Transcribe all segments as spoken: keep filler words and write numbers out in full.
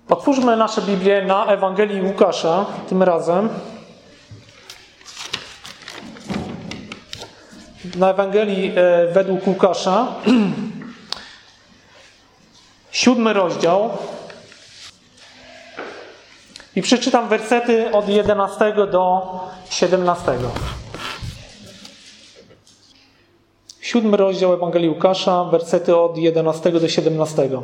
Otwórzmy nasze Biblię na Ewangelii Łukasza tym razem. Na Ewangelii według Łukasza. Siódmy rozdział. I przeczytam wersety od jedenastego do siedemnastego. Siódmy rozdział Ewangelii Łukasza, wersety od jedenastego do siedemnastego.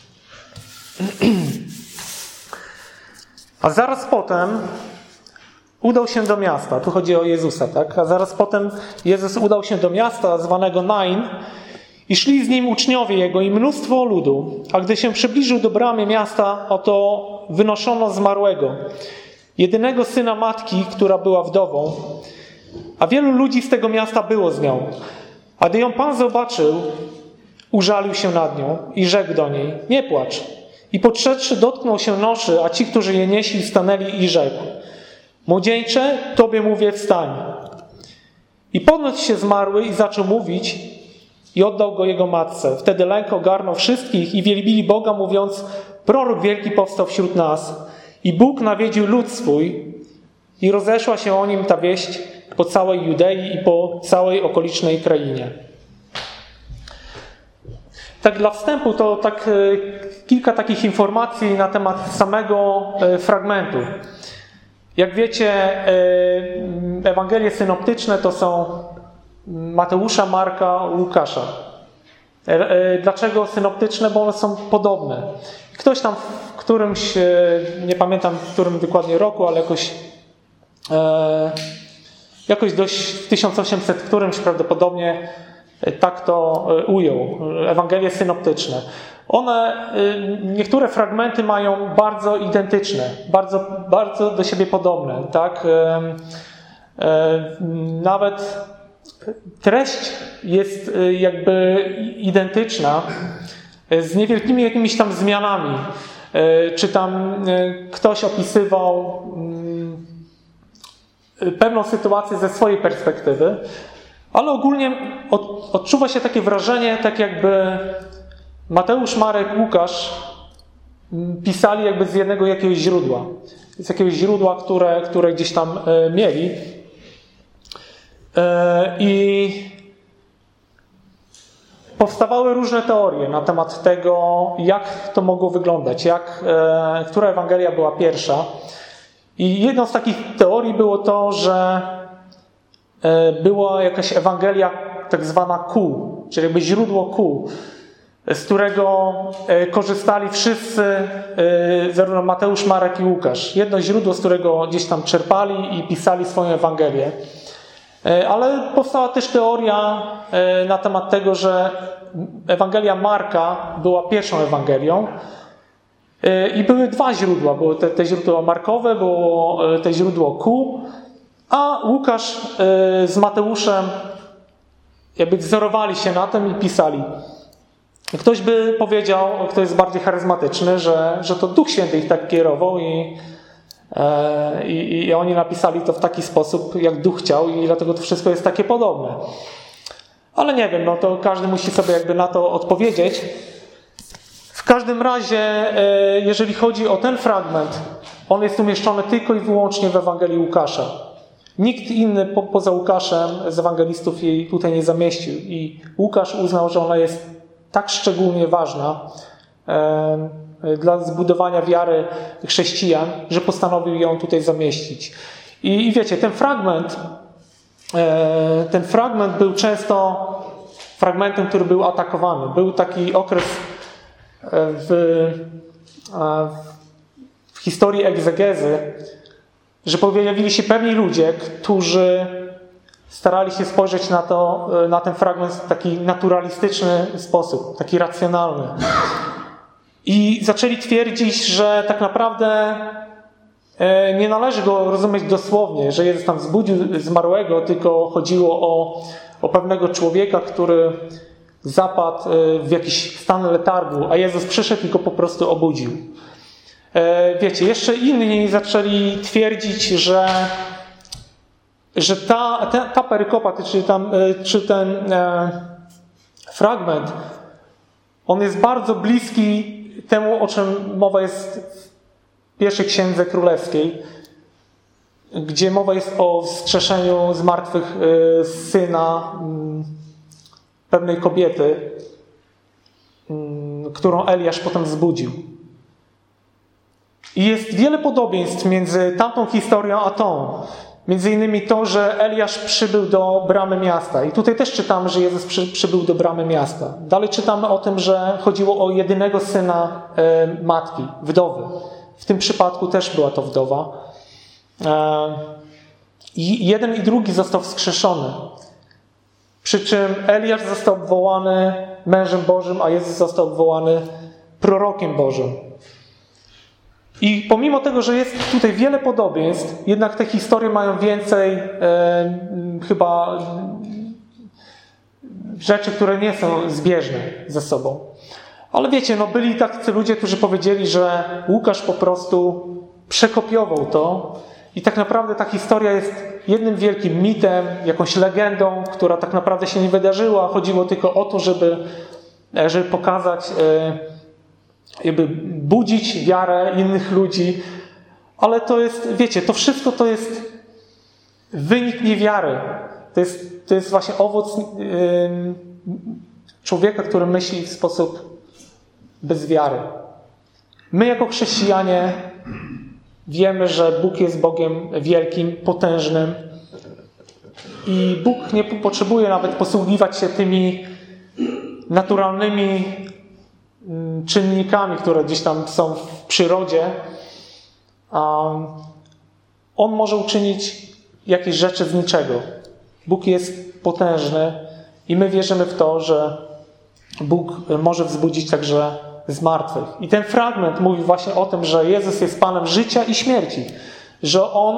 A zaraz potem udał się do miasta. Tu chodzi o Jezusa, tak? A zaraz potem Jezus udał się do miasta zwanego Nain i szli z nim uczniowie Jego i mnóstwo ludu. A gdy się przybliżył do bramy miasta, oto wynoszono zmarłego, jedynego syna matki, która była wdową. A wielu ludzi z tego miasta było z nią. A gdy ją Pan zobaczył, użalił się nad nią i rzekł do niej: nie płacz. I podszedłszy, dotknął się noszy, a ci, którzy je nieśli, stanęli i rzekł: młodzieńcze, tobie mówię, wstań. I podniósł się zmarły i zaczął mówić i oddał go jego matce. Wtedy lęk ogarnął wszystkich i wielbili Boga, mówiąc: prorok wielki powstał wśród nas. I Bóg nawiedził lud swój i rozeszła się o nim ta wieść po całej Judei i po całej okolicznej krainie. Tak dla wstępu to tak kilka takich informacji na temat samego fragmentu. Jak wiecie, Ewangelie synoptyczne to są Mateusza, Marka, Łukasza. Dlaczego synoptyczne? Bo one są podobne. Ktoś tam w którymś, nie pamiętam w którym dokładnie roku, ale jakoś jakoś dość w tysiąc osiemset którymś prawdopodobnie tak to ujął. Ewangelie synoptyczne. One, niektóre fragmenty mają bardzo identyczne, bardzo, bardzo do siebie podobne. Tak? Nawet treść jest jakby identyczna z niewielkimi jakimiś tam zmianami. Czy tam ktoś opisywał pewną sytuację ze swojej perspektywy, ale ogólnie odczuwa się takie wrażenie, tak jakby Mateusz, Marek, Łukasz pisali jakby z jednego jakiegoś źródła. Z jakiegoś źródła, które, które gdzieś tam mieli. I powstawały różne teorie na temat tego, jak to mogło wyglądać, jak, która Ewangelia była pierwsza. I jedną z takich teorii było to, że była jakaś Ewangelia tak zwana kół, czyli jakby źródło kół, z którego korzystali wszyscy, zarówno Mateusz, Marek i Łukasz. Jedno źródło, z którego gdzieś tam czerpali i pisali swoją Ewangelię. Ale powstała też teoria na temat tego, że Ewangelia Marka była pierwszą Ewangelią i były dwa źródła. Było te, te źródło markowe, było te źródło kół, a Łukasz z Mateuszem jakby wzorowali się na tym i pisali. Ktoś by powiedział, kto jest bardziej charyzmatyczny, że, że to Duch Święty ich tak kierował i, e, i, i oni napisali to w taki sposób, jak Duch chciał i dlatego to wszystko jest takie podobne. Ale nie wiem, no to każdy musi sobie jakby na to odpowiedzieć. W każdym razie, e, jeżeli chodzi o ten fragment, on jest umieszczony tylko i wyłącznie w Ewangelii Łukasza. Nikt inny po, poza Łukaszem z ewangelistów jej tutaj nie zamieścił i Łukasz uznał, że ona jest tak szczególnie ważna e, dla zbudowania wiary chrześcijan, że postanowił ją tutaj zamieścić. I, i wiecie, ten fragment, e, ten fragment był często fragmentem, który był atakowany. Był taki okres w, e, w historii egzegezy, że pojawili się pewni ludzie, którzy starali się spojrzeć na, to, na ten fragment w taki naturalistyczny sposób, taki racjonalny. I zaczęli twierdzić, że tak naprawdę nie należy go rozumieć dosłownie, że Jezus tam wzbudził zmarłego, tylko chodziło o, o pewnego człowieka, który zapadł w jakiś stan letargu, a Jezus przyszedł i go po prostu obudził. Wiecie, jeszcze inni zaczęli twierdzić, że że ta, ta, ta perykopa, czy, tam, czy ten e, fragment, on jest bardzo bliski temu, o czym mowa jest pierwszej księdze królewskiej, gdzie mowa jest o wskrzeszeniu z martwych syna pewnej kobiety, którą Eliasz potem wzbudził. I jest wiele podobieństw między tamtą historią a tą. Między innymi to, że Eliasz przybył do bramy miasta. I tutaj też czytamy, że Jezus przy, przybył do bramy miasta. Dalej czytamy o tym, że chodziło o jedynego syna e, matki, wdowy. W tym przypadku też była to wdowa. E, I jeden i drugi został wskrzeszony. Przy czym Eliasz został obwołany mężem Bożym, a Jezus został obwołany prorokiem Bożym. I pomimo tego, że jest tutaj wiele podobieństw, jednak te historie mają więcej e, chyba rzeczy, które nie są zbieżne ze sobą. Ale wiecie, no byli tacy ludzie, którzy powiedzieli, że Łukasz po prostu przekopiował to i tak naprawdę ta historia jest jednym wielkim mitem, jakąś legendą, która tak naprawdę się nie wydarzyła. Chodziło tylko o to, żeby, żeby pokazać... E, jakby budzić wiarę innych ludzi, ale to jest, wiecie, to wszystko to jest wynik niewiary. To jest, to jest właśnie owoc yy, człowieka, który myśli w sposób bez wiary. My jako chrześcijanie wiemy, że Bóg jest Bogiem wielkim, potężnym i Bóg nie potrzebuje nawet posługiwać się tymi naturalnymi czynnikami, które gdzieś tam są w przyrodzie. On może uczynić jakieś rzeczy z niczego. Bóg jest potężny i my wierzymy w to, że Bóg może wzbudzić także z martwych. I ten fragment mówi właśnie o tym, że Jezus jest Panem życia i śmierci. Że On,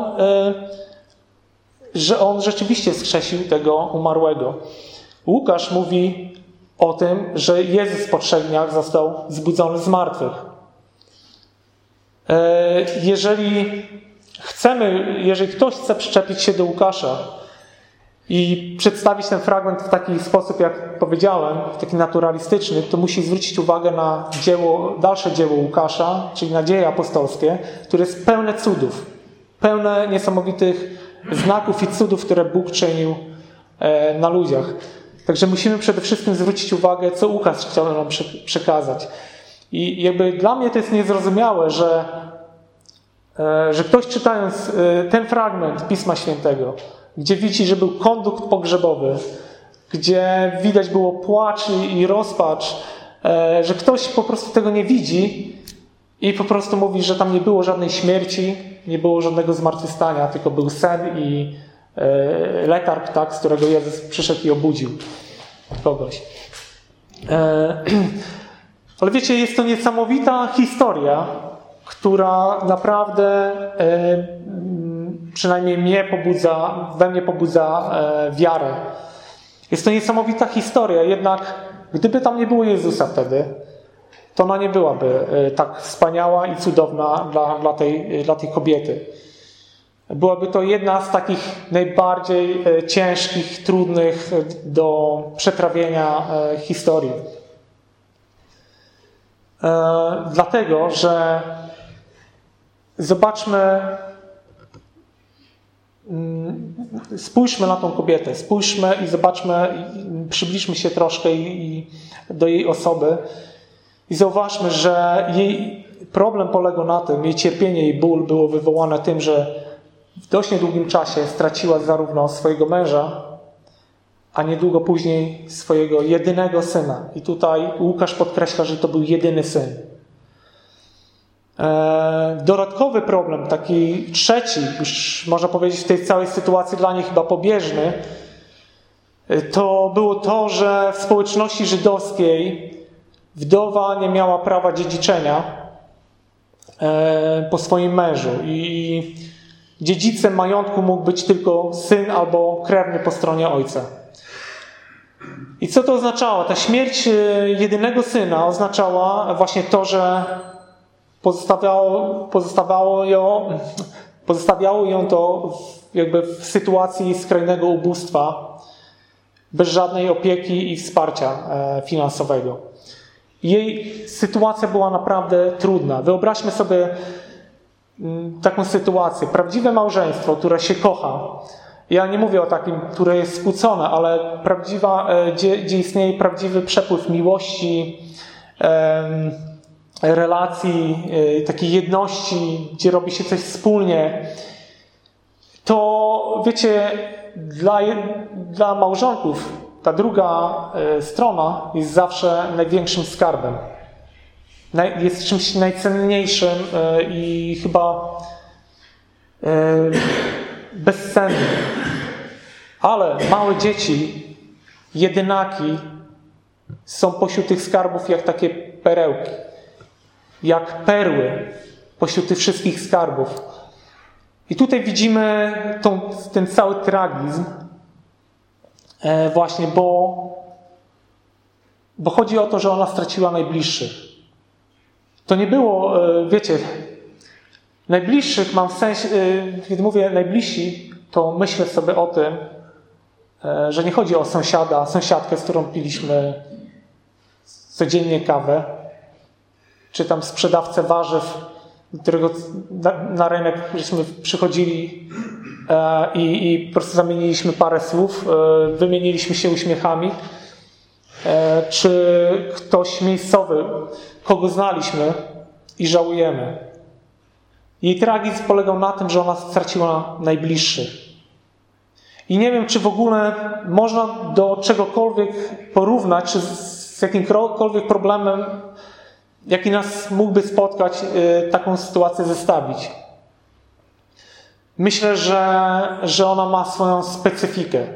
że On rzeczywiście wskrzesił tego umarłego. Łukasz mówi o tym, że Jezus po trzech dniach został zbudzony z martwych. Jeżeli chcemy, jeżeli ktoś chce przyczepić się do Łukasza i przedstawić ten fragment w taki sposób, jak powiedziałem, w taki naturalistyczny, to musi zwrócić uwagę na dzieło, dalsze dzieło Łukasza, czyli na Dzieje apostolskie, które jest pełne cudów, pełne niesamowitych znaków i cudów, które Bóg czynił na ludziach. Także musimy przede wszystkim zwrócić uwagę, co Łukasz chciał nam przekazać. I jakby dla mnie to jest niezrozumiałe, że, że ktoś czytając ten fragment Pisma Świętego, gdzie widzi, że był kondukt pogrzebowy, gdzie widać było płacz i rozpacz, że ktoś po prostu tego nie widzi i po prostu mówi, że tam nie było żadnej śmierci, nie było żadnego zmartwychwstania, tylko był sen i letarg, tak, z którego Jezus przyszedł i obudził kogoś. Ale wiecie, jest to niesamowita historia, która naprawdę przynajmniej mnie pobudza, we mnie pobudza wiarę. Jest to niesamowita historia, jednak gdyby tam nie było Jezusa wtedy, to ona nie byłaby tak wspaniała i cudowna dla, dla, tej, dla tej kobiety. Byłaby to jedna z takich najbardziej ciężkich, trudnych do przetrawienia historii. Dlatego, że zobaczmy, spójrzmy na tą kobietę, spójrzmy i zobaczmy, przybliżmy się troszkę i, i do jej osoby i zauważmy, że jej problem polegał na tym, jej cierpienie i ból było wywołane tym, że w dość niedługim czasie straciła zarówno swojego męża, a niedługo później swojego jedynego syna. I tutaj Łukasz podkreśla, że to był jedyny syn. Dodatkowy problem, taki trzeci, już można powiedzieć w tej całej sytuacji dla niej chyba pobieżny, to było to, że w społeczności żydowskiej wdowa nie miała prawa dziedziczenia po swoim mężu i dziedzicem majątku mógł być tylko syn albo krewny po stronie ojca. I co to oznaczało? Ta śmierć jedynego syna oznaczała właśnie to, że pozostawiało, pozostawiało, ją, pozostawiało ją to jakby w sytuacji skrajnego ubóstwa, bez żadnej opieki i wsparcia finansowego. Jej sytuacja była naprawdę trudna. Wyobraźmy sobie taką sytuację. Prawdziwe małżeństwo, które się kocha, ja nie mówię o takim, które jest skłócone, ale prawdziwa, gdzie, gdzie istnieje prawdziwy przepływ miłości, relacji, takiej jedności, gdzie robi się coś wspólnie, to wiecie, dla, dla małżonków ta druga strona jest zawsze największym skarbem. Jest czymś najcenniejszym i chyba bezcennym. Ale małe dzieci, jedynaki są pośród tych skarbów jak takie perełki. Jak perły pośród tych wszystkich skarbów. I tutaj widzimy tą, ten cały tragizm właśnie, bo, bo chodzi o to, że ona straciła najbliższych. To nie było, wiecie, najbliższych mam w sensie, kiedy mówię najbliżsi, to myślę sobie o tym, że nie chodzi o sąsiada, sąsiadkę, z którą piliśmy codziennie kawę, czy tam sprzedawcę warzyw, do którego na, na rynek żeśmy przychodzili e, i, i po prostu zamieniliśmy parę słów, e, wymieniliśmy się uśmiechami, e, czy ktoś miejscowy, kogo znaliśmy i żałujemy. Jej tragizm polegał na tym, że ona straciła najbliższych. I nie wiem, czy w ogóle można do czegokolwiek porównać, czy z jakimkolwiek problemem, jaki nas mógłby spotkać, taką sytuację zestawić. Myślę, że, że ona ma swoją specyfikę.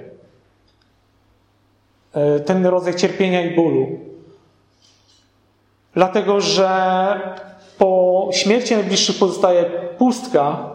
Ten rodzaj cierpienia i bólu. Dlatego, że po śmierci najbliższych pozostaje pustka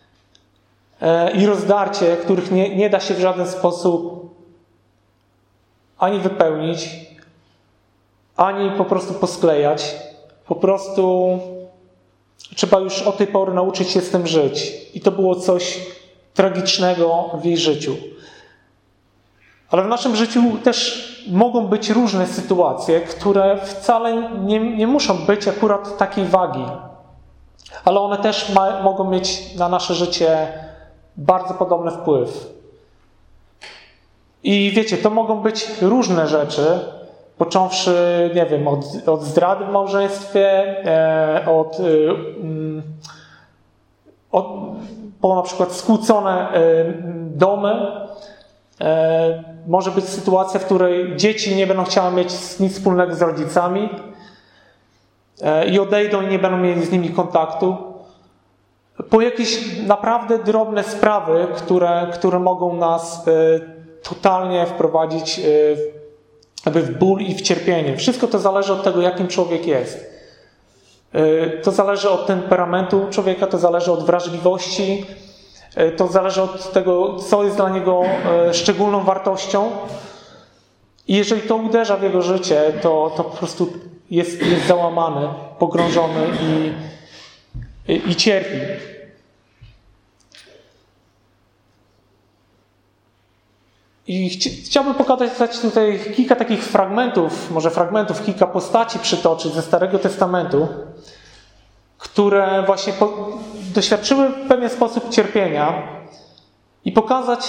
i rozdarcie, których nie, nie da się w żaden sposób ani wypełnić, ani po prostu posklejać. Po prostu trzeba już od tej pory nauczyć się z tym żyć. I to było coś tragicznego w jej życiu. Ale w naszym życiu też mogą być różne sytuacje, które wcale nie, nie muszą być akurat takiej wagi. Ale one też ma, mogą mieć na nasze życie bardzo podobny wpływ. I wiecie, to mogą być różne rzeczy, począwszy, nie wiem, od, od zdrady w małżeństwie, e, od, e, od po na przykład skłócone e, domy. E, może być sytuacja, w której dzieci nie będą chciały mieć nic wspólnego z rodzicami e, i odejdą i nie będą mieli z nimi kontaktu. Po jakieś naprawdę drobne sprawy, które, które mogą nas e, totalnie wprowadzić e, w ból i w cierpienie. Wszystko to zależy od tego, jakim człowiek jest. To zależy od temperamentu człowieka, to zależy od wrażliwości, to zależy od tego, co jest dla niego szczególną wartością. I jeżeli to uderza w jego życie, to, to po prostu jest, jest załamany, pogrążony i, i, i cierpi. I chciałbym pokazać tutaj kilka takich fragmentów, może fragmentów, kilka postaci przytoczyć ze Starego Testamentu, które właśnie po, doświadczyły w pewien sposób cierpienia i pokazać,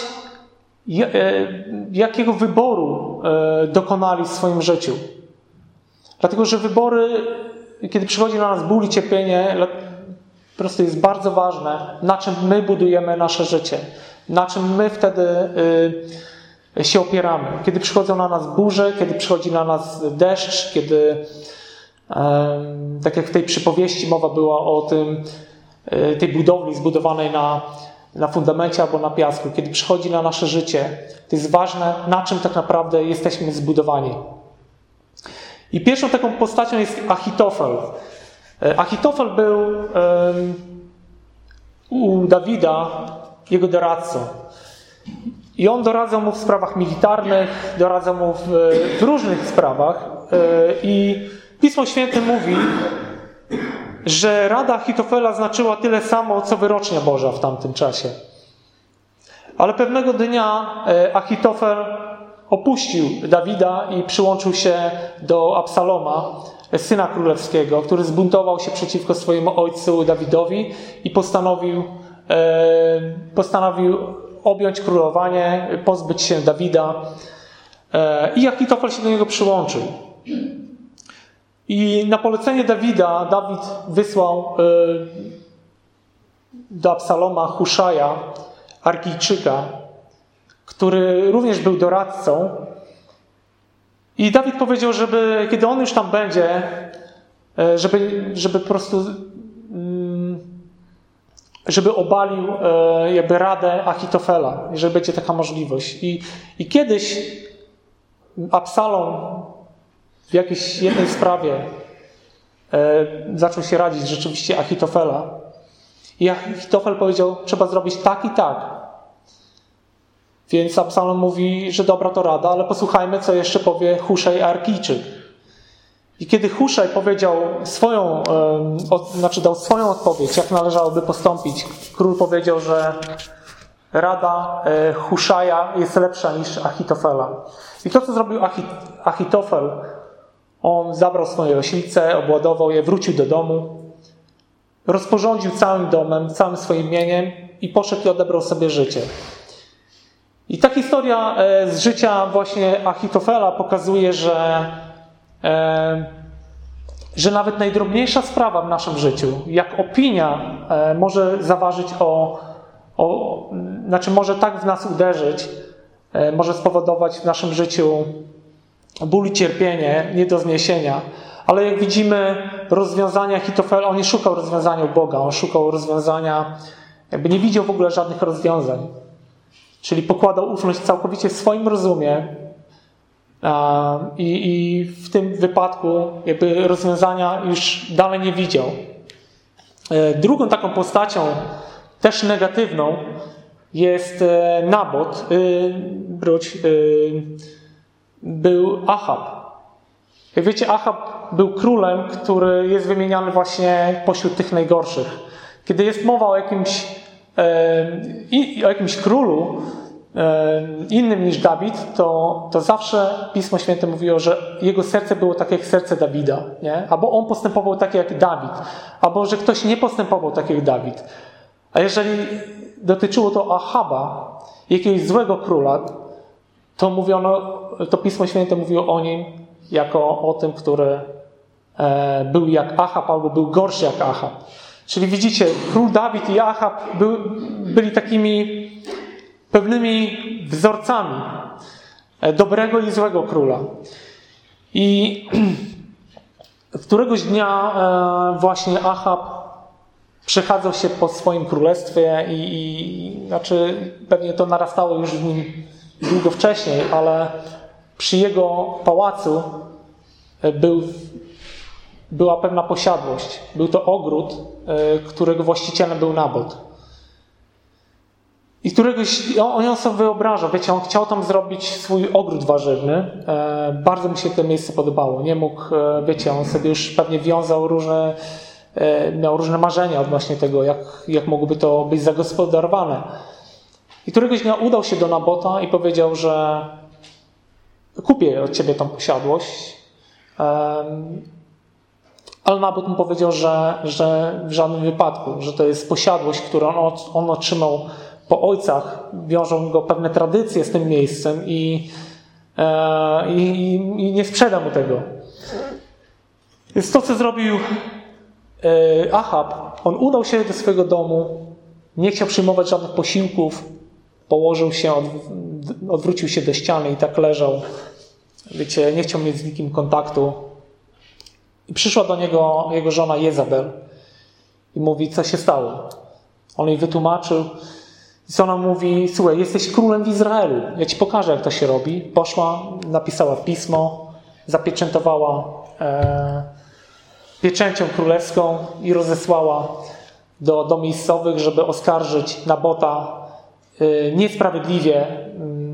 jakiego wyboru dokonali w swoim życiu. Dlatego, że wybory, kiedy przychodzi na nas ból i cierpienie, po prostu jest bardzo ważne, na czym my budujemy nasze życie, na czym my wtedy się opieramy. Kiedy przychodzą na nas burze, kiedy przychodzi na nas deszcz, kiedy, tak jak w tej przypowieści mowa była o tym, tej budowli zbudowanej na, na fundamencie albo na piasku, kiedy przychodzi na nasze życie, to jest ważne, na czym tak naprawdę jesteśmy zbudowani. I pierwszą taką postacią jest Achitofel. Achitofel był um, u Dawida jego doradcą. I on doradzał mu w sprawach militarnych, doradzał mu w, w różnych sprawach. I Pismo Święte mówi, że rada Achitofela znaczyła tyle samo, co wyrocznia Boża w tamtym czasie. Ale pewnego dnia Achitofel opuścił Dawida i przyłączył się do Absaloma, syna królewskiego, który zbuntował się przeciwko swojemu ojcu Dawidowi i postanowił, postanowił objąć królowanie, pozbyć się Dawida. I Achitofel się do niego przyłączył. I na polecenie Dawida Dawid wysłał do Absaloma Huszaja, Arkijczyka, który również był doradcą. I Dawid powiedział, żeby kiedy on już tam będzie, żeby, żeby po prostu żeby obalił jakby radę Achitofela, jeżeli będzie taka możliwość. I, i kiedyś Absalom w jakiejś jednej sprawie zaczął się radzić rzeczywiście Achitofela. I Achitofel powiedział, trzeba zrobić tak i tak. Więc Absalom mówi, że dobra to rada, ale posłuchajmy, co jeszcze powie Huszaj Arkijczyk. I kiedy Huszaj powiedział swoją, znaczy dał swoją odpowiedź, jak należałoby postąpić, król powiedział, że rada Huszaja jest lepsza niż Achitofela. I to, co zrobił Achitofel, on zabrał swoje oślice, obładował je, wrócił do domu, rozporządził całym domem, całym swoim mieniem i poszedł i odebrał sobie życie. I ta historia z życia właśnie Achitofela pokazuje, że, że nawet najdrobniejsza sprawa w naszym życiu, jak opinia, może zaważyć o, o znaczy może tak w nas uderzyć, może spowodować w naszym życiu ból i cierpienie, nie do zniesienia. Ale jak widzimy rozwiązania Achitofela, on nie szukał rozwiązania u Boga, on szukał rozwiązania, jakby nie widział w ogóle żadnych rozwiązań. Czyli pokładał ufność całkowicie w swoim rozumie i, i w tym wypadku jakby rozwiązania już dalej nie widział. Drugą taką postacią, też negatywną, jest Nabot, wróć, był Achab. Jak wiecie, Achab był królem, który jest wymieniany właśnie pośród tych najgorszych. Kiedy jest mowa o jakimś, o jakimś królu innym niż Dawid, to, to zawsze Pismo Święte mówiło, że jego serce było takie jak serce Dawida, nie? Albo on postępował tak jak Dawid, albo że ktoś nie postępował tak jak Dawid. A jeżeli dotyczyło to Achaba, jakiegoś złego króla, to mówiono, to Pismo Święte mówiło o nim jako o tym, który był jak Achab albo był gorszy jak Achab. Czyli widzicie, król Dawid i Achab był, byli takimi pewnymi wzorcami dobrego i złego króla. I któregoś dnia właśnie Achab przechadzał się po swoim królestwie i, i znaczy pewnie to narastało już w nim długo wcześniej, ale przy jego pałacu był, była pewna posiadłość. Był to ogród, którego właścicielem był Nabot. I któregoś, on, on sobie wyobrażał, wiecie, on chciał tam zrobić swój ogród warzywny. Bardzo mu się to miejsce podobało. Nie mógł, wiecie, on sobie już pewnie wiązał różne, miał różne marzenia odnośnie tego, jak, jak mogłoby to być zagospodarowane. I któregoś dnia udał się do Nabota i powiedział, że kupię od ciebie tą posiadłość. Ale Nabot mu powiedział, że, że w żadnym wypadku, że to jest posiadłość, którą on, on otrzymał po ojcach. Wiążą go pewne tradycje z tym miejscem i, i, i nie sprzeda mu tego. Więc to, co zrobił Achab, on udał się do swojego domu, nie chciał przyjmować żadnych posiłków, położył się, odwrócił się do ściany i tak leżał. Wiecie, nie chciał mieć z nikim kontaktu. I przyszła do niego jego żona Jezabel i mówi, co się stało. On jej wytłumaczył. I ona mówi, słuchaj, jesteś królem w Izraelu. Ja ci pokażę, jak to się robi. Poszła, napisała pismo, zapieczętowała e, pieczęcią królewską i rozesłała do, do miejscowych, żeby oskarżyć Nabota e, niesprawiedliwie e,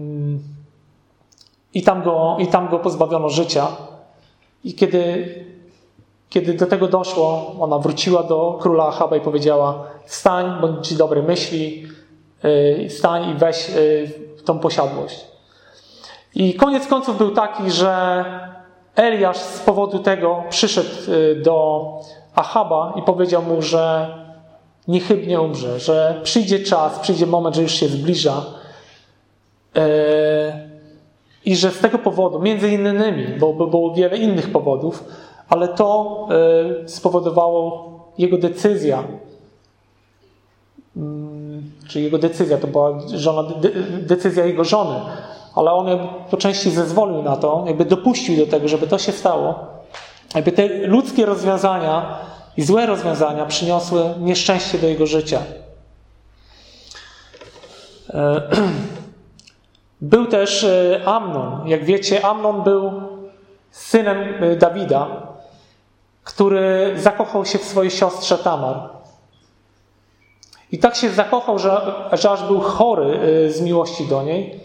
i, tam go, i tam go pozbawiono życia. I kiedy, kiedy do tego doszło, ona wróciła do króla Achaba i powiedziała, wstań, bądź dobrej myśli, yy, wstań i weź yy, tą posiadłość. I koniec końców był taki, że Eliasz z powodu tego przyszedł do Achaba i powiedział mu, że niechybnie umrze, że przyjdzie czas, przyjdzie moment, że już się zbliża i że z tego powodu, między innymi, bo było wiele innych powodów, ale to spowodowało jego decyzja, czy jego decyzja, to była żona, decyzja jego żony, ale on po części zezwolił na to, jakby dopuścił do tego, żeby to się stało. Jakby te ludzkie rozwiązania i złe rozwiązania przyniosły nieszczęście do jego życia. Był też Amnon. Jak wiecie, Amnon był synem Dawida, który zakochał się w swojej siostrze Tamar. I tak się zakochał, że, że aż był chory z miłości do niej.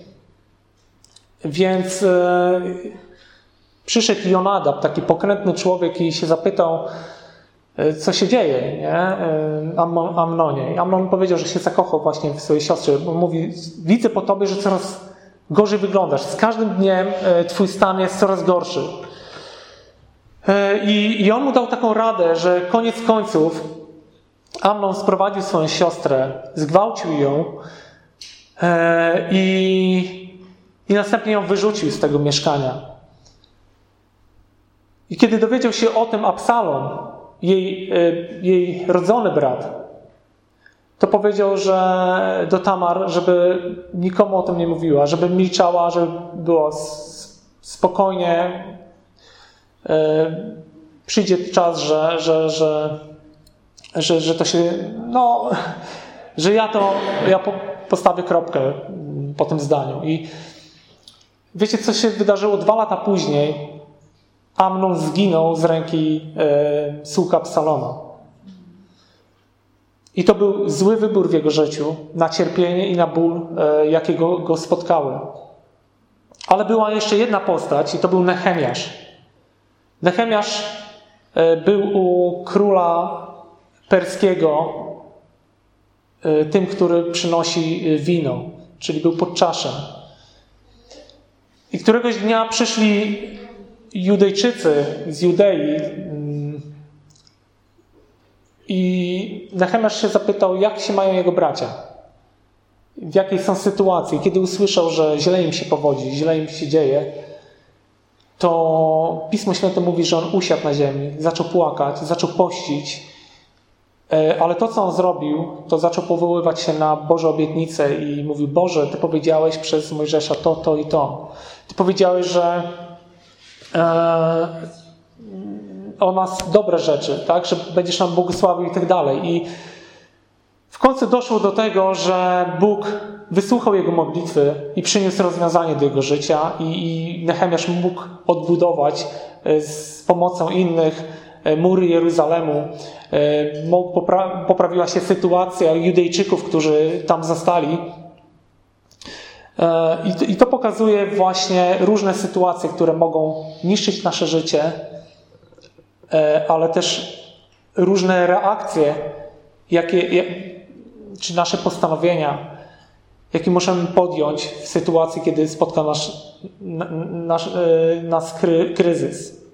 Więc e, przyszedł Jonadab, taki pokrętny człowiek, i się zapytał, e, co się dzieje, nie? E, Am, Amnonie. I Amnon powiedział, że się zakochał właśnie w swojej siostrze. Bo mówi, widzę po tobie, że coraz gorzej wyglądasz. Z każdym dniem e, twój stan jest coraz gorszy. E, i, I on mu dał taką radę, że koniec końców Amnon sprowadził swoją siostrę, zgwałcił ją e, i I następnie ją wyrzucił z tego mieszkania. I kiedy dowiedział się o tym Absalom, jej, jej rodzony brat, to powiedział, że do Tamar, żeby nikomu o tym nie mówiła, żeby milczała, żeby było spokojnie. Przyjdzie czas, że, że, że, że, że to się, no, że ja to, ja postawię kropkę po tym zdaniu. I wiecie, co się wydarzyło dwa lata później? Amnon zginął z ręki e, sług Absaloma. I to był zły wybór w jego życiu na cierpienie i na ból, e, jakie go, go spotkały. Ale była jeszcze jedna postać i to był Nehemiasz. Nehemiasz e, był u króla perskiego e, tym, który przynosi wino, czyli był podczaszem. I któregoś dnia przyszli Judejczycy z Judei i Nehemiasz się zapytał, jak się mają jego bracia, w jakiej są sytuacji. Kiedy usłyszał, że źle im się powodzi, źle im się dzieje, to Pismo Święte mówi, że on usiadł na ziemi, zaczął płakać, zaczął pościć, ale to, co on zrobił, to zaczął powoływać się na Boże obietnice i mówił, Boże, Ty powiedziałeś przez Mojżesza to, to i to. Ty powiedziałeś, że e, o nas dobre rzeczy, tak? Że będziesz nam błogosławił i tak dalej. I w końcu doszło do tego, że Bóg wysłuchał jego modlitwy i przyniósł rozwiązanie do jego życia i, i Nehemiasz mógł odbudować z pomocą innych mury Jeruzalemu. Popra- poprawiła się sytuacja Judejczyków, którzy tam zostali. I to, I to pokazuje właśnie różne sytuacje, które mogą niszczyć nasze życie, ale też różne reakcje, jakie, czy nasze postanowienia, jakie możemy podjąć w sytuacji, kiedy spotka nasz, nasz, nas kry, kryzys.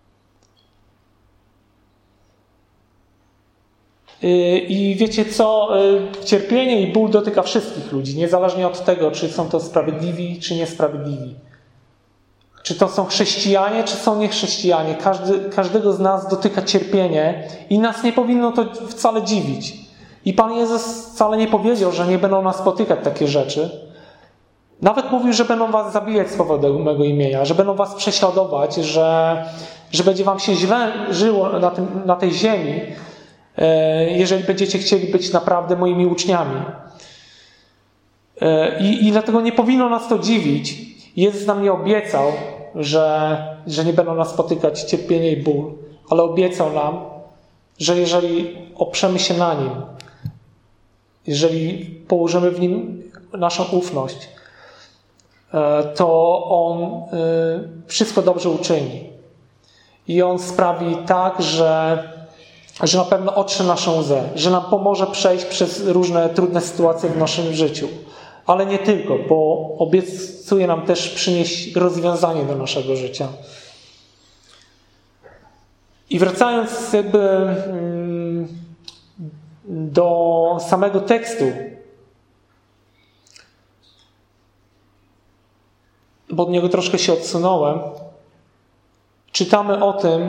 I wiecie co? Cierpienie i ból dotyka wszystkich ludzi, niezależnie od tego, czy są to sprawiedliwi, czy niesprawiedliwi. Czy to są chrześcijanie, czy są niechrześcijanie. Każdy, każdego z nas dotyka cierpienie i nas nie powinno to wcale dziwić. I Pan Jezus wcale nie powiedział, że nie będą nas spotykać takie rzeczy. Nawet mówił, że będą was zabijać z powodu mego imienia, że będą was prześladować, że, że będzie wam się źle żyło na, tym, na tej ziemi, jeżeli będziecie chcieli być naprawdę moimi uczniami. I, i dlatego nie powinno nas to dziwić. Jezus nam nie obiecał, że, że nie będą nas spotykać cierpienie i ból, ale obiecał nam, że jeżeli oprzemy się na Nim, jeżeli położymy w Nim naszą ufność, to On wszystko dobrze uczyni. I On sprawi tak, że że na pewno otrze naszą łzę, że nam pomoże przejść przez różne trudne sytuacje w naszym życiu. Ale nie tylko, bo obiecuje nam też przynieść rozwiązanie do naszego życia. I wracając jakby do samego tekstu, bo od niego troszkę się odsunąłem, czytamy o tym,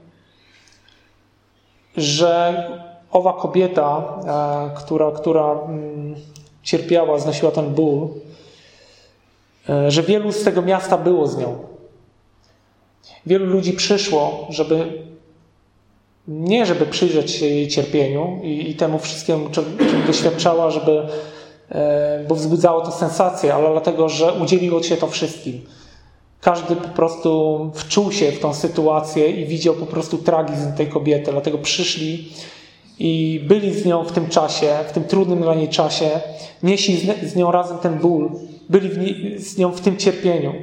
że owa kobieta, która, która cierpiała, znosiła ten ból, że wielu z tego miasta było z nią. Wielu ludzi przyszło, żeby nie żeby przyjrzeć się jej cierpieniu i, i temu wszystkiemu, czym, czym doświadczała, żeby, bo wzbudzało to sensację, ale dlatego, że udzieliło się to wszystkim. Każdy po prostu wczuł się w tą sytuację i widział po prostu tragizm tej kobiety. Dlatego przyszli i byli z nią w tym czasie, w tym trudnym dla niej czasie, nieśli z, z nią razem ten ból, byli w nie, z nią w tym cierpieniu.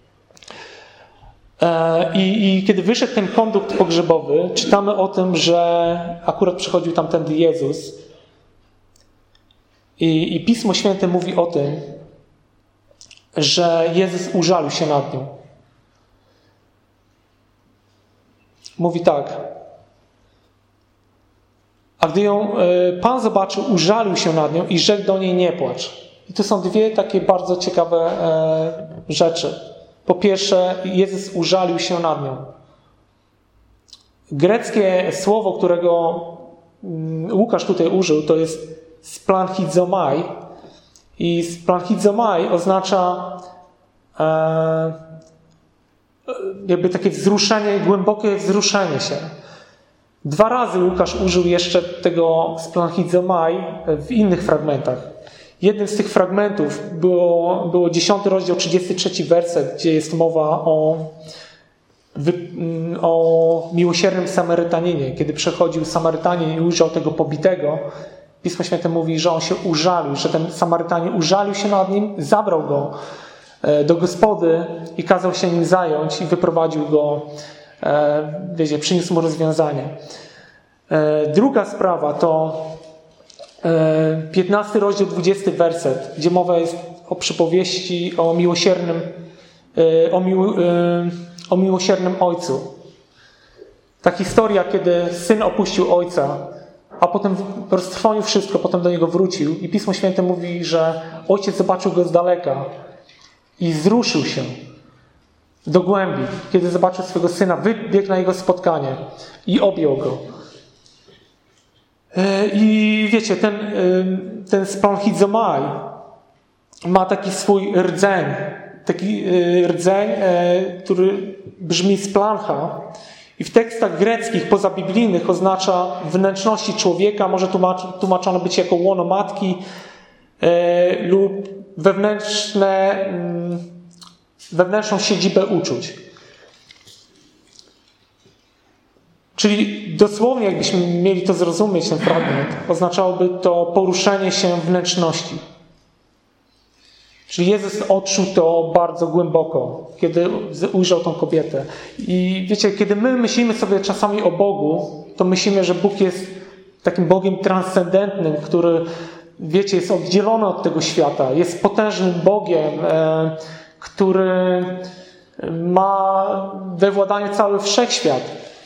I, I kiedy wyszedł ten kondukt pogrzebowy, czytamy o tym, że akurat przychodził tamtędy Jezus. I, i Pismo Święte mówi o tym, że Jezus użalił się nad nią. Mówi tak. A gdy ją Pan zobaczył, użalił się nad nią i rzekł do niej: nie płacz. I tu są dwie takie bardzo ciekawe rzeczy. Po pierwsze, Jezus użalił się nad nią. Greckie słowo, którego Łukasz tutaj użył, to jest splanchizomai. I splanchizomai oznacza e, jakby takie wzruszenie, głębokie wzruszenie się. Dwa razy Łukasz użył jeszcze tego splanchizomai w innych fragmentach. Jednym z tych fragmentów było, było dziesiąty rozdział, trzydziesty trzeci werset, gdzie jest mowa o, o miłosiernym Samarytaninie. Kiedy przechodził Samarytanin i ujrzał tego pobitego, Pismo Święte mówi, że on się użalił, że ten Samarytanin użalił się nad nim, zabrał go do gospody i kazał się nim zająć i wyprowadził go, wiecie, przyniósł mu rozwiązanie. Druga sprawa to piętnasty rozdział, dwudziesty werset, gdzie mowa jest o przypowieści o miłosiernym, o, mił, o miłosiernym ojcu. Ta historia, kiedy syn opuścił ojca, a potem roztrwonił wszystko, potem do niego wrócił i Pismo Święte mówi, że ojciec zobaczył go z daleka i wzruszył się do głębi, kiedy zobaczył swego syna, wybiegł na jego spotkanie i objął go. I wiecie, ten, ten splanchizomai ma taki swój rdzeń, taki rdzeń, który brzmi splancha i w tekstach greckich pozabiblijnych oznacza wnętrzności człowieka, może tłumaczone być jako łono matki lub wewnętrzne, wewnętrzną siedzibę uczuć. Czyli dosłownie, jakbyśmy mieli to zrozumieć, ten fragment, oznaczałoby to poruszenie się wnętrzności. Czyli Jezus odczuł to bardzo głęboko, kiedy ujrzał tą kobietę. I wiecie, kiedy my myślimy sobie czasami o Bogu, to myślimy, że Bóg jest takim Bogiem transcendentnym, który, wiecie, jest oddzielony od tego świata. Jest potężnym Bogiem, e, który ma we władaniu cały wszechświat.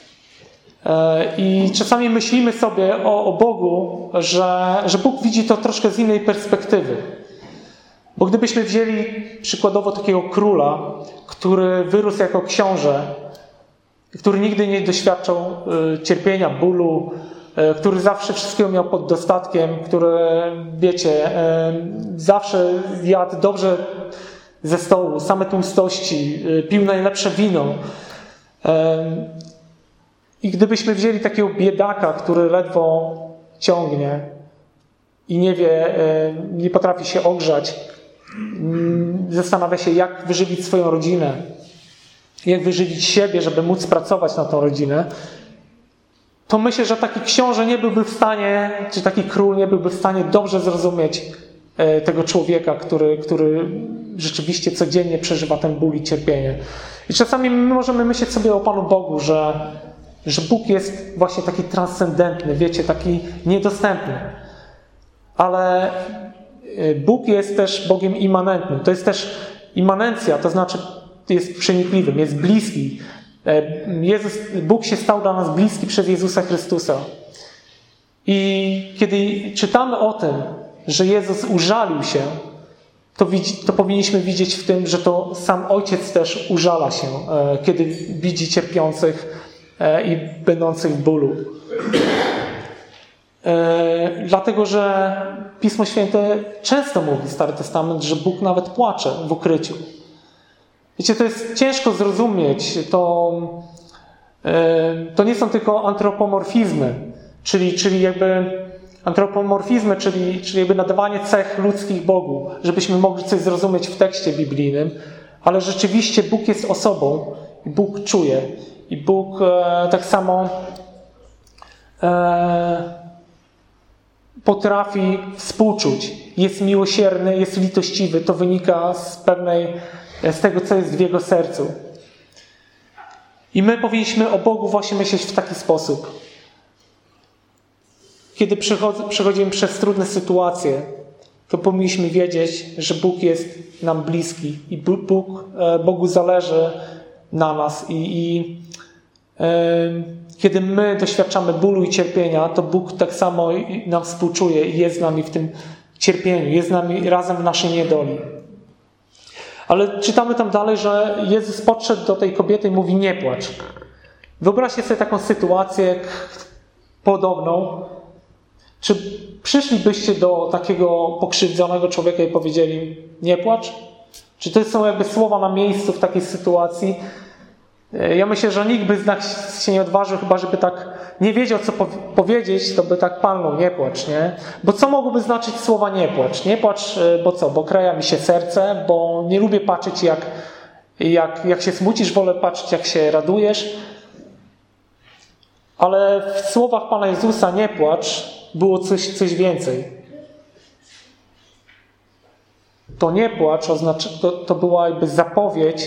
I czasami myślimy sobie o, o Bogu, że, że Bóg widzi to troszkę z innej perspektywy. Bo gdybyśmy wzięli przykładowo takiego króla, który wyrósł jako książę, który nigdy nie doświadczał cierpienia, bólu, który zawsze wszystkiego miał pod dostatkiem, który, wiecie, zawsze jadł dobrze ze stołu, same tłustości, pił najlepsze wino. I gdybyśmy wzięli takiego biedaka, który ledwo ciągnie i nie wie, nie potrafi się ogrzać, zastanawia się, jak wyżywić swoją rodzinę, jak wyżywić siebie, żeby móc pracować na tą rodzinę, to myślę, że taki książę nie byłby w stanie, czy taki król nie byłby w stanie dobrze zrozumieć tego człowieka, który, który rzeczywiście codziennie przeżywa ten ból i cierpienie. I czasami my możemy myśleć sobie o Panu Bogu, że że Bóg jest właśnie taki transcendentny, wiecie, taki niedostępny. Ale Bóg jest też Bogiem immanentnym. To jest też immanencja, to znaczy jest przenikliwym, jest bliski. Jezus, Bóg się stał dla nas bliski przez Jezusa Chrystusa. I kiedy czytamy o tym, że Jezus użalił się, to, widzi, to powinniśmy widzieć w tym, że to sam Ojciec też użala się, kiedy widzi cierpiących i będących w bólu. Dlatego, że Pismo Święte często mówi, Stary Testament, że Bóg nawet płacze w ukryciu. Wiecie, to jest ciężko zrozumieć. To, to nie są tylko antropomorfizmy, czyli, czyli jakby antropomorfizmy, czyli, czyli jakby nadawanie cech ludzkich Bogu, żebyśmy mogli coś zrozumieć w tekście biblijnym, ale rzeczywiście Bóg jest osobą i Bóg czuje. I Bóg e, tak samo e, potrafi współczuć. Jest miłosierny, jest litościwy. To wynika z pewnej, z tego, co jest w Jego sercu. I my powinniśmy o Bogu właśnie myśleć w taki sposób. Kiedy przechodzimy przez trudne sytuacje, to powinniśmy wiedzieć, że Bóg jest nam bliski i Bóg, Bogu zależy na nas. I, i yy, kiedy my doświadczamy bólu i cierpienia, to Bóg tak samo nam współczuje i jest z nami w tym cierpieniu, jest z nami razem w naszej niedoli. Ale czytamy tam dalej, że Jezus podszedł do tej kobiety i mówi: nie płacz. Wyobraźcie sobie taką sytuację podobną. Czy przyszlibyście do takiego pokrzywdzonego człowieka i powiedzieli: nie płacz? Czy to są jakby słowa na miejscu w takiej sytuacji? Ja myślę, że nikt by z nas się nie odważył, chyba żeby tak nie wiedział, co powiedzieć, to by tak palnął: nie płacz, nie? Bo co mogłoby znaczyć słowa nie płacz? Nie płacz, bo co? Bo kraja mi się serce, bo nie lubię patrzeć, jak, jak, jak się smucisz, wolę patrzeć, jak się radujesz. Ale w słowach Pana Jezusa nie płacz było coś, coś więcej. To nie płacz oznacza, to, to była jakby zapowiedź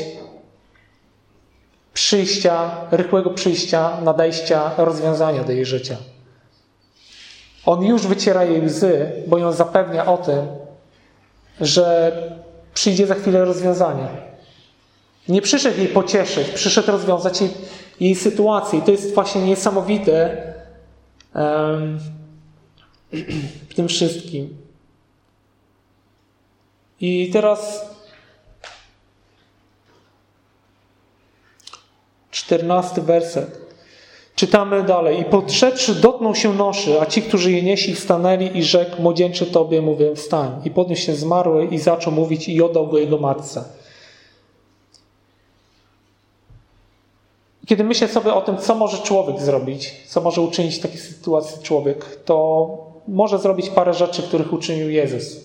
przyjścia, rychłego przyjścia, nadejścia rozwiązania do jej życia. On już wyciera jej łzy, bo ją zapewnia o tym, że przyjdzie za chwilę rozwiązanie. Nie przyszedł jej pocieszyć, przyszedł rozwiązać jej, jej sytuację. I to jest właśnie niesamowite um, w tym wszystkim. I teraz czternasty werset. Czytamy dalej. I podszedłszy, dotknął się noszy, a ci, którzy je nieśli, wstanęli i rzekł: młodzieńcze tobie mówię, wstań. I podniósł się zmarły i zaczął mówić i oddał go jego matce. Kiedy myślę sobie o tym, co może człowiek zrobić, co może uczynić w takiej sytuacji człowiek, to może zrobić parę rzeczy, których uczynił Jezus.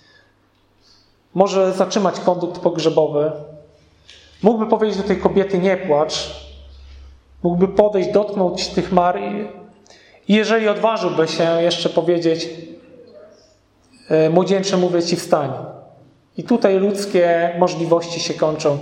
Może zatrzymać kondukt pogrzebowy. Mógłby powiedzieć do tej kobiety: nie płacz. Mógłby podejść, dotknąć tych mar i jeżeli odważyłby się jeszcze powiedzieć: młodzieńcze mówię ci, wstań. I tutaj ludzkie możliwości się kończą.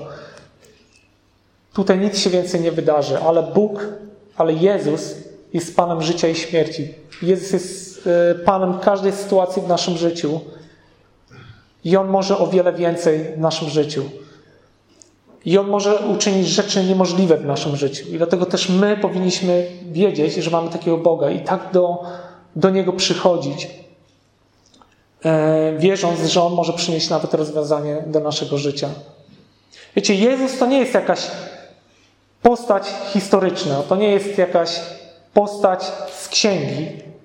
Tutaj nic się więcej nie wydarzy, ale Bóg, ale Jezus jest Panem życia i śmierci. Jezus jest Panem każdej sytuacji w naszym życiu i On może o wiele więcej w naszym życiu. I On może uczynić rzeczy niemożliwe w naszym życiu. I dlatego też my powinniśmy wiedzieć, że mamy takiego Boga i tak do, do Niego przychodzić, e, wierząc, że On może przynieść nawet rozwiązanie do naszego życia. Wiecie, Jezus to nie jest jakaś postać historyczna, to nie jest jakaś postać z księgi.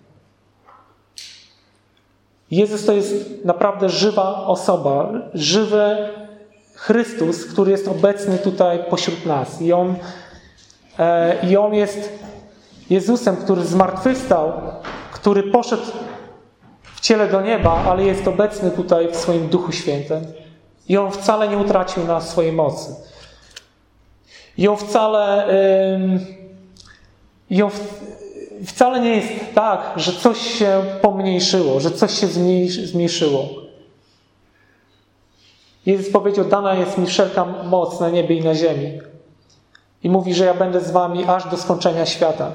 Jezus to jest naprawdę żywa osoba, żywy Chrystus, który jest obecny tutaj pośród nas. I On, e, i on jest Jezusem, który zmartwychwstał, który poszedł w ciele do nieba, ale jest obecny tutaj w swoim Duchu Świętym. I On wcale nie utracił na swojej mocy. I On wcale, yy, i on w, wcale nie jest tak, że coś się pomniejszyło, że coś się zmniejszyło. Jezus powiedział: dana jest mi wszelka moc na niebie i na ziemi. I mówi, że ja będę z wami aż do skończenia świata.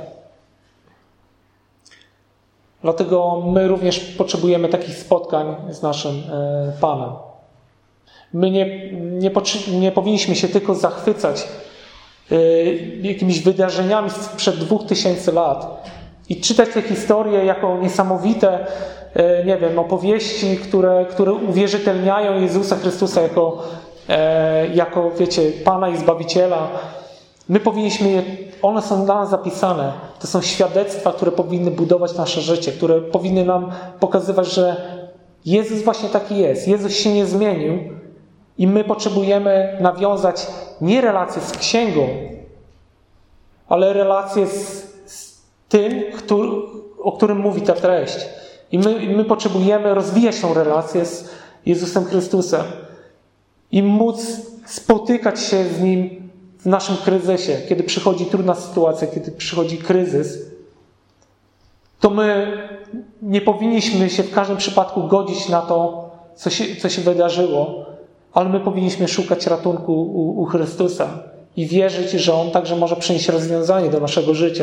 Dlatego my również potrzebujemy takich spotkań z naszym yy, Panem. My nie, nie, nie powinniśmy się tylko zachwycać jakimiś wydarzeniami sprzed dwóch tysięcy lat i czytać te historie jako niesamowite, nie wiem, opowieści, które, które uwierzytelniają Jezusa Chrystusa jako, jako, wiecie, Pana i Zbawiciela. My powinniśmy je, one są dla nas zapisane. To są świadectwa, które powinny budować nasze życie, które powinny nam pokazywać, że Jezus właśnie taki jest. Jezus się nie zmienił i my potrzebujemy nawiązać nie relacje z księgą, ale relacje z, z tym, który, o którym mówi ta treść. I my, my potrzebujemy rozwijać tą relację z Jezusem Chrystusem i móc spotykać się z Nim w naszym kryzysie. Kiedy przychodzi trudna sytuacja, kiedy przychodzi kryzys, to my nie powinniśmy się w każdym przypadku godzić na to, co się, co się wydarzyło, ale my powinniśmy szukać ratunku u, u Chrystusa i wierzyć, że On także może przynieść rozwiązanie do naszego życia.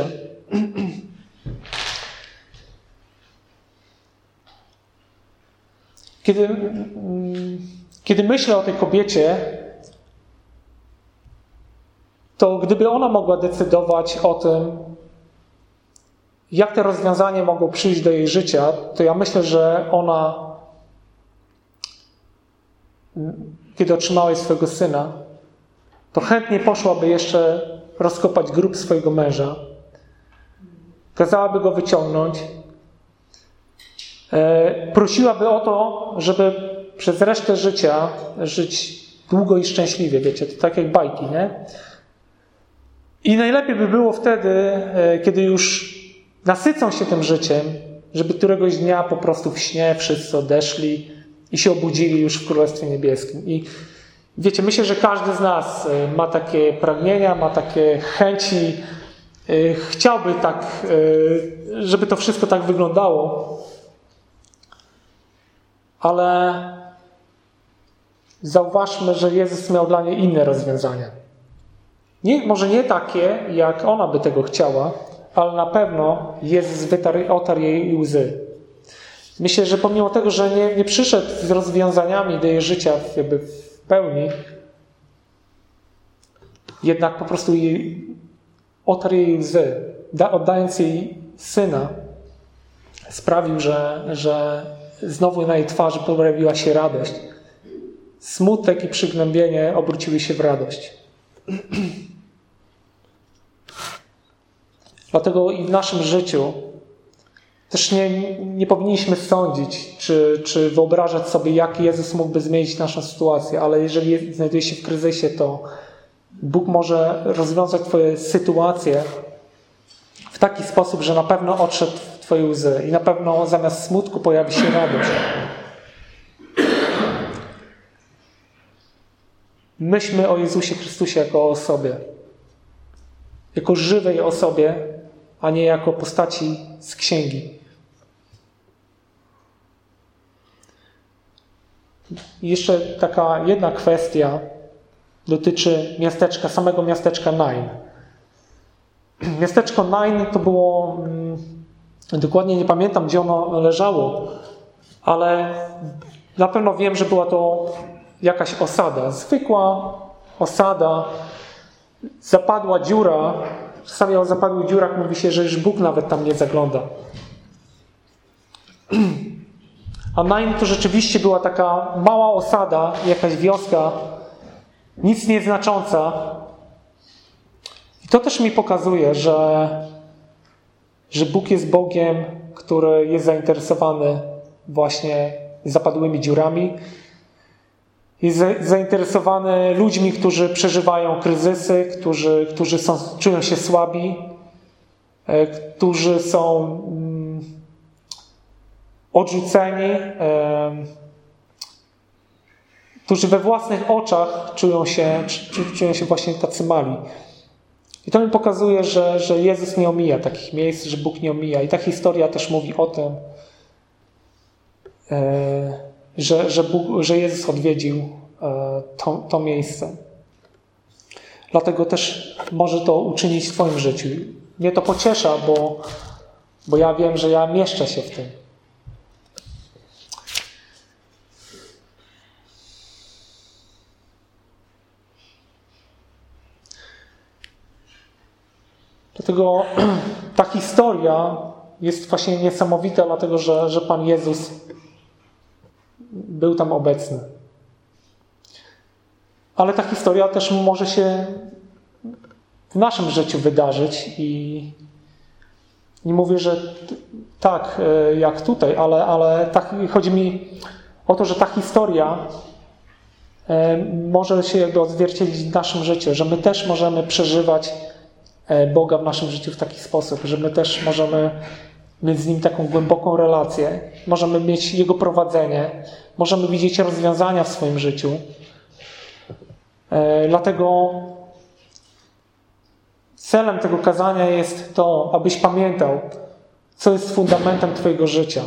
Kiedy, kiedy myślę o tej kobiecie, to gdyby ona mogła decydować o tym, jak te rozwiązania mogą przyjść do jej życia, to ja myślę, że ona, kiedy otrzymała swojego syna, to chętnie poszłaby jeszcze rozkopać grób swojego męża, kazałaby go wyciągnąć, prosiłaby o to, żeby przez resztę życia żyć długo i szczęśliwie, wiecie, to tak jak bajki, nie? I najlepiej by było wtedy, kiedy już nasycą się tym życiem, żeby któregoś dnia po prostu w śnie wszyscy odeszli i się obudzili już w Królestwie Niebieskim. I wiecie, myślę, że każdy z nas ma takie pragnienia, ma takie chęci, chciałby tak, żeby to wszystko tak wyglądało, ale zauważmy, że Jezus miał dla niej inne rozwiązania. Nie, może nie takie, jak ona by tego chciała, ale na pewno Jezus wytarł, otarł jej łzy. Myślę, że pomimo tego, że nie, nie przyszedł z rozwiązaniami do jej życia jakby w pełni, jednak po prostu jej, otarł jej łzy, da, oddając jej syna, sprawił, że, że znowu na jej twarzy pojawiła się radość. Smutek i przygnębienie obróciły się w radość. Dlatego i w naszym życiu też nie, nie powinniśmy sądzić, czy, czy wyobrażać sobie, jak Jezus mógłby zmienić naszą sytuację, ale jeżeli znajdujesz się w kryzysie, to Bóg może rozwiązać twoje sytuacje w taki sposób, że na pewno odszedł w twoje łzy i na pewno zamiast smutku pojawi się radość. Myślmy o Jezusie Chrystusie jako o osobie. Jako żywej osobie, a nie jako postaci z księgi. I jeszcze taka jedna kwestia dotyczy miasteczka, samego miasteczka Nain. Miasteczko Nain to było, dokładnie nie pamiętam, gdzie ono leżało, ale na pewno wiem, że była to jakaś osada. Zwykła osada, zapadła dziura. Czasami o zapadłych dziurach mówi się, że już Bóg nawet tam nie zagląda. A Nain to rzeczywiście była taka mała osada, jakaś wioska, nic nieznacząca. I to też mi pokazuje, że, że Bóg jest Bogiem, który jest zainteresowany właśnie zapadłymi dziurami. Jest zainteresowany ludźmi, którzy przeżywają kryzysy, którzy, którzy są, czują się słabi, którzy są mm, odrzuceni, e, którzy we własnych oczach czują się, czują się właśnie tacy mali. I to mi pokazuje, że, że Jezus nie omija takich miejsc, że Bóg nie omija. I ta historia też mówi o tym, e, że, że, Bóg, że Jezus odwiedził e, to, to miejsce. Dlatego też może to uczynić w twoim życiu. Mnie to pociesza, bo, bo ja wiem, że ja mieszczę się w tym. Dlatego ta historia jest właśnie niesamowita, dlatego że, że Pan Jezus był tam obecny. Ale ta historia też może się w naszym życiu wydarzyć i nie mówię, że tak jak tutaj, ale, ale tak, chodzi mi o to, że ta historia może się jakby odzwierciedlić w naszym życiu, że my też możemy przeżywać Boga w naszym życiu w taki sposób, że my też możemy mieć z Nim taką głęboką relację, możemy mieć Jego prowadzenie, możemy widzieć rozwiązania w swoim życiu. Dlatego celem tego kazania jest to, abyś pamiętał, co jest fundamentem Twojego życia.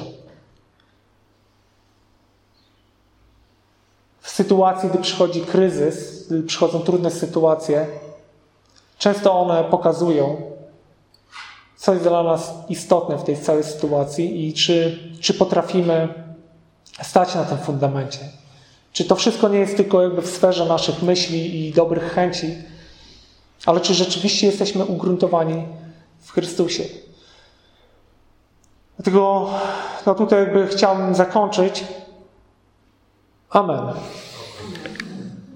W sytuacji, gdy przychodzi kryzys, gdy przychodzą trudne sytuacje, często one pokazują, co jest dla nas istotne w tej całej sytuacji i czy, czy potrafimy stać na tym fundamencie. Czy to wszystko nie jest tylko jakby w sferze naszych myśli i dobrych chęci, ale czy rzeczywiście jesteśmy ugruntowani w Chrystusie. Dlatego no tutaj jakby chciałbym zakończyć. Amen.